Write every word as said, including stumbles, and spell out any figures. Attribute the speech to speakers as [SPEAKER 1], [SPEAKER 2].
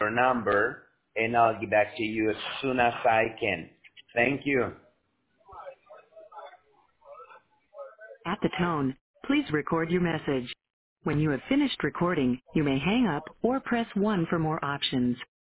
[SPEAKER 1] your number, and I'll get back to you as soon as I can. Thank you.
[SPEAKER 2] At the tone, please record your message. When you have finished recording, you may hang up or press one for more options.